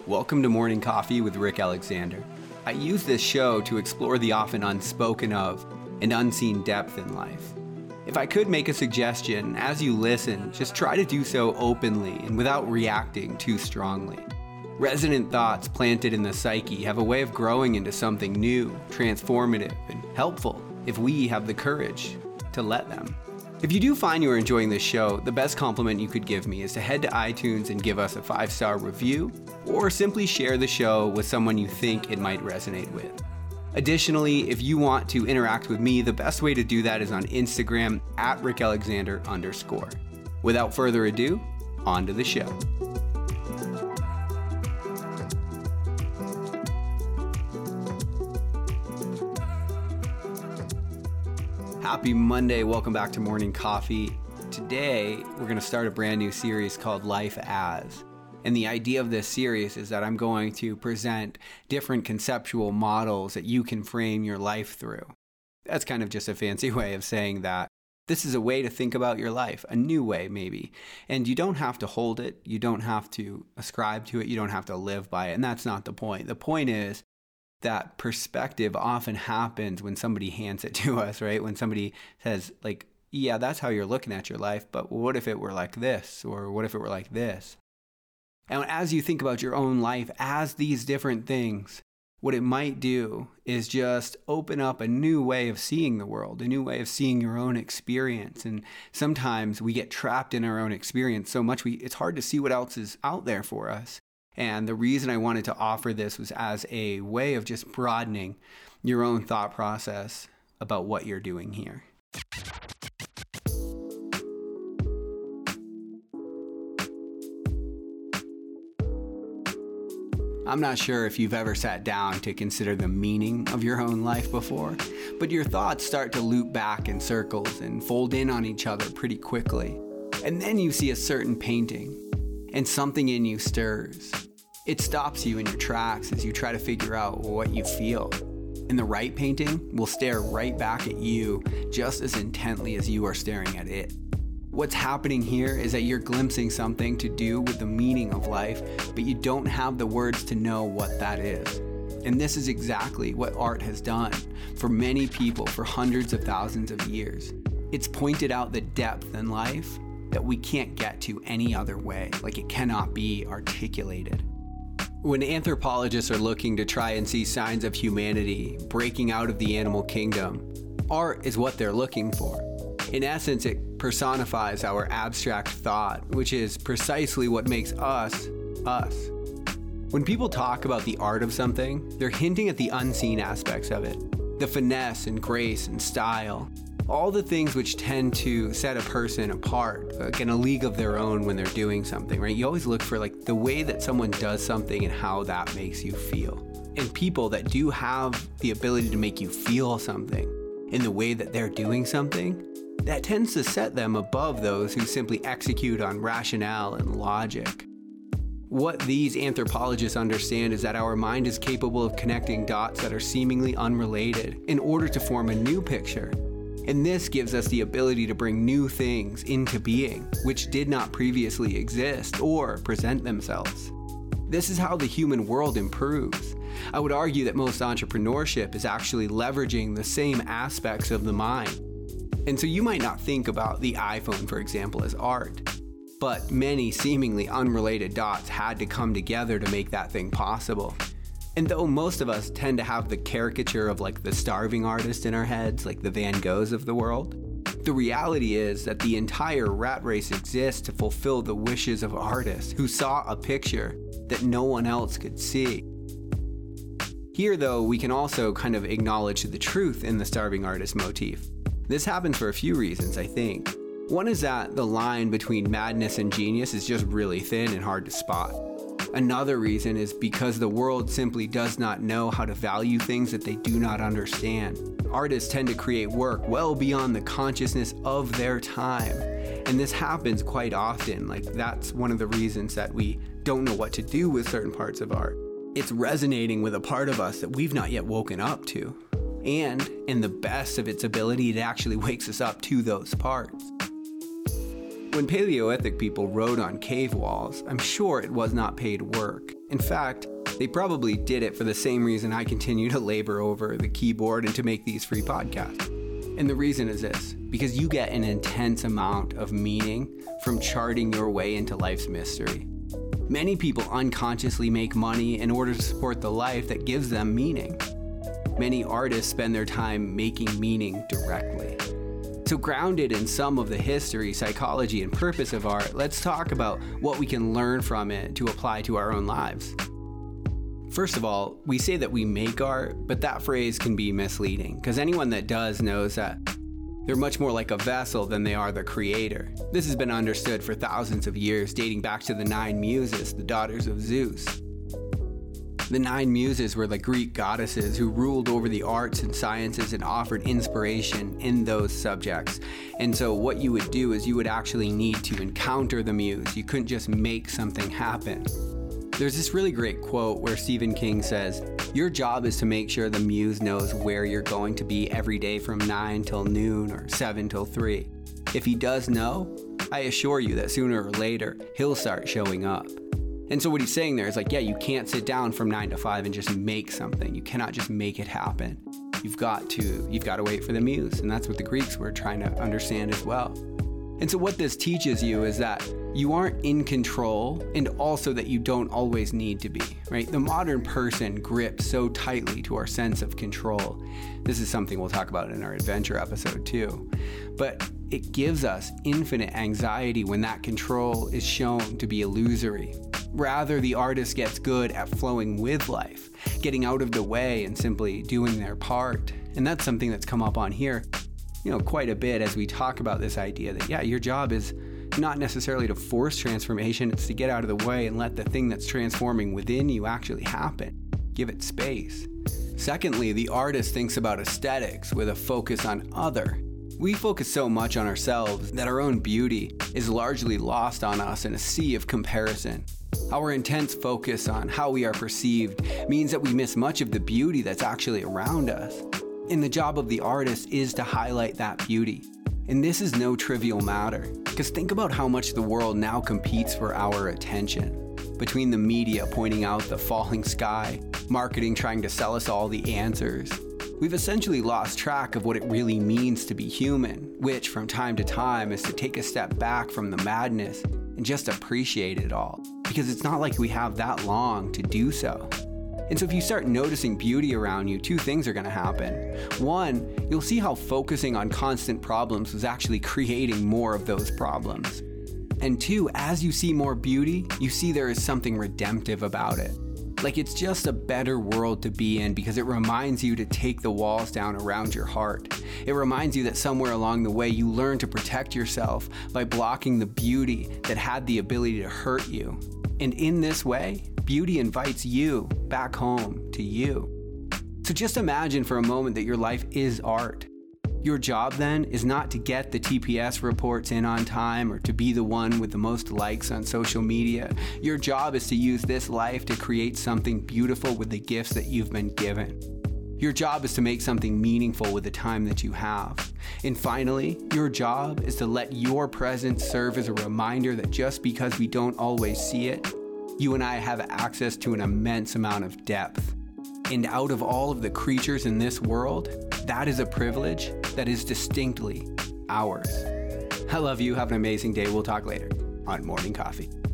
Welcome to Morning Coffee with Rick Alexander. I use this show to explore the often unspoken of and unseen depth in life. If I could make a suggestion, as you listen, just try to do so openly and without reacting too strongly. Resonant thoughts planted in the psyche have a way of growing into something new, transformative, and helpful if we have the courage to let them. If you do find you are enjoying this show, the best compliment you could give me is to head to iTunes and give us a 5-star review, or simply share the show with someone you think it might resonate with. Additionally, if you want to interact with me, the best way to do that is on Instagram at @RickAlexander_. Without further ado, on to the show. Happy Monday. Welcome back to Morning Coffee. Today, we're going to start a brand new series called Life As. And the idea of this series is that I'm going to present different conceptual models that you can frame your life through. That's kind of just a fancy way of saying that this is a way to think about your life, a new way maybe. And you don't have to hold it. You don't have to ascribe to it. You don't have to live by it. And that's not the point. The point is that perspective often happens when somebody hands it to us, right? When somebody says like, yeah, that's how you're looking at your life, but what if it were like this? Or what if it were like this? And as you think about your own life as these different things, what it might do is just open up a new way of seeing the world, a new way of seeing your own experience. And sometimes we get trapped in our own experience so much it's hard to see what else is out there for us. And the reason I wanted to offer this was as a way of just broadening your own thought process about what you're doing here. I'm not sure if you've ever sat down to consider the meaning of your own life before, but your thoughts start to loop back in circles and fold in on each other pretty quickly. And then you see a certain painting, and something in you stirs. It stops you in your tracks as you try to figure out what you feel. And the right painting will stare right back at you just as intently as you are staring at it. What's happening here is that you're glimpsing something to do with the meaning of life, but you don't have the words to know what that is. And this is exactly what art has done for many people for hundreds of thousands of years. It's pointed out the depth in life that we can't get to any other way, like it cannot be articulated. When anthropologists are looking to try and see signs of humanity breaking out of the animal kingdom, art is what they're looking for. In essence, it personifies our abstract thought, which is precisely what makes us, us. When people talk about the art of something, they're hinting at the unseen aspects of it. The finesse and grace and style. All the things which tend to set a person apart, like in a league of their own when they're doing something, right? You always look for like the way that someone does something and how that makes you feel. And people that do have the ability to make you feel something in the way that they're doing something, that tends to set them above those who simply execute on rationale and logic. What these anthropologists understand is that our mind is capable of connecting dots that are seemingly unrelated in order to form a new picture. And this gives us the ability to bring new things into being, which did not previously exist or present themselves. This is how the human world improves. I would argue that most entrepreneurship is actually leveraging the same aspects of the mind. And so you might not think about the iPhone, for example, as art, but many seemingly unrelated dots had to come together to make that thing possible. And though most of us tend to have the caricature of like the starving artist in our heads, like the Van Goghs of the world, the reality is that the entire rat race exists to fulfill the wishes of artists who saw a picture that no one else could see. Here, though, we can also kind of acknowledge the truth in the starving artist motif. This happens for a few reasons, I think. One is that the line between madness and genius is just really thin and hard to spot. Another reason is because the world simply does not know how to value things that they do not understand. Artists tend to create work well beyond the consciousness of their time. And this happens quite often. Like, that's one of the reasons that we don't know what to do with certain parts of art. It's resonating with a part of us that we've not yet woken up to. And in the best of its ability, it actually wakes us up to those parts. When Paleolithic people wrote on cave walls, I'm sure it was not paid work. In fact, they probably did it for the same reason I continue to labor over the keyboard and to make these free podcasts. And the reason is this, because you get an intense amount of meaning from charting your way into life's mystery. Many people unconsciously make money in order to support the life that gives them meaning. Many artists spend their time making meaning directly. So grounded in some of the history, psychology, and purpose of art, let's talk about what we can learn from it to apply to our own lives. First of all, we say that we make art, but that phrase can be misleading, because anyone that does knows that they're much more like a vessel than they are the creator. This has been understood for thousands of years, dating back to the 9 Muses, the daughters of Zeus. The 9 Muses were the Greek goddesses who ruled over the arts and sciences and offered inspiration in those subjects. And so what you would do is you would actually need to encounter the muse. You couldn't just make something happen. There's this really great quote where Stephen King says, "Your job is to make sure the muse knows where you're going to be every day from 9 till noon or 7 till 3. If he does know, I assure you that sooner or later, he'll start showing up." And so what he's saying there is like, yeah, you can't sit down from 9 to 5 and just make something. You cannot just make it happen. You've got to wait for the muse. And that's what the Greeks were trying to understand as well. And so what this teaches you is that you aren't in control, and also that you don't always need to be, right? The modern person grips so tightly to our sense of control. This is something we'll talk about in our adventure episode too. But it gives us infinite anxiety when that control is shown to be illusory. Rather, the artist gets good at flowing with life, getting out of the way and simply doing their part. And that's something that's come up on here, quite a bit as we talk about this idea that, yeah, your job is not necessarily to force transformation, it's to get out of the way and let the thing that's transforming within you actually happen. Give it space. Secondly, the artist thinks about aesthetics with a focus on other. We focus so much on ourselves that our own beauty is largely lost on us in a sea of comparison. Our intense focus on how we are perceived means that we miss much of the beauty that's actually around us. And the job of the artist is to highlight that beauty. And this is no trivial matter, because think about how much the world now competes for our attention. Between the media pointing out the falling sky, marketing trying to sell us all the answers, we've essentially lost track of what it really means to be human, which from time to time is to take a step back from the madness and just appreciate it all, because it's not like we have that long to do so. And so if you start noticing beauty around you, 2 things are going to happen. 1, you'll see how focusing on constant problems was actually creating more of those problems. And 2, as you see more beauty, you see there is something redemptive about it. Like it's just a better world to be in because it reminds you to take the walls down around your heart. It reminds you that somewhere along the way you learn to protect yourself by blocking the beauty that had the ability to hurt you. And in this way, beauty invites you back home to you. So just imagine for a moment that your life is art. Your job then is not to get the TPS reports in on time or to be the one with the most likes on social media. Your job is to use this life to create something beautiful with the gifts that you've been given. Your job is to make something meaningful with the time that you have. And finally, your job is to let your presence serve as a reminder that just because we don't always see it, you and I have access to an immense amount of depth. And out of all of the creatures in this world, that is a privilege that is distinctly ours. I love you. Have an amazing day. We'll talk later on Morning Coffee.